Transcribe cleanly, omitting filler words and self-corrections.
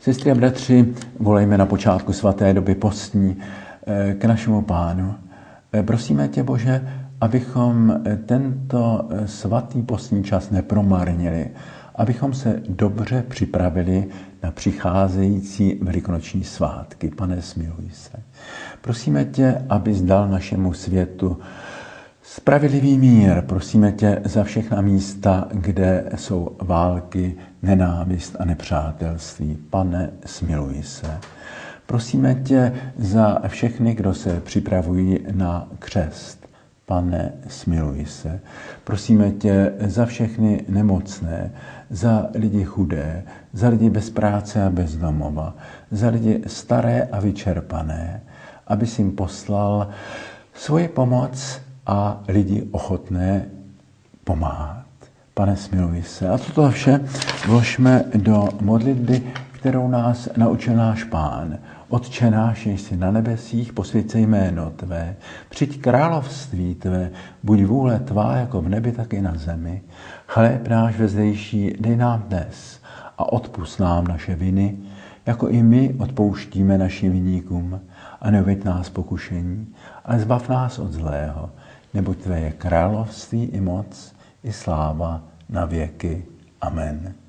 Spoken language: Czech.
Sestry a bratři, volejme na počátku svaté doby postní k našemu Pánu. Prosíme tě, Bože, abychom tento svatý postní čas nepromarnili, abychom se dobře připravili na přicházející velikonoční svátky. Pane, smiluj se. Prosíme tě, abys dal našemu světu spravedlivý mír. Prosíme tě za všechna místa, kde jsou války, nenávist a nepřátelství. Pane, smiluj se. Prosíme tě za všechny, kdo se připravují na křest. Pane, smiluj se. Prosíme tě za všechny nemocné, za lidi chudé, za lidi bez práce a bez domova, za lidi staré a vyčerpané, abys jim poslal svoji pomoc a lidi ochotné pomáhat. Pane, smiluj se. A toto vše vložme do modlitby, kterou nás naučil náš Pán. Otče náš, jež jsi na nebesích, posvěť se jméno tvé, přijď království tvé, buď vůle tvá jako v nebi, tak i na zemi. Chléb náš vezdejší dej nám dnes a odpusť nám naše viny, jako i my odpouštíme našim viníkům, a neuveď nás pokušení, ale zbav nás od zlého, neboť tvé je království i moc, i sláva na věky. Amen.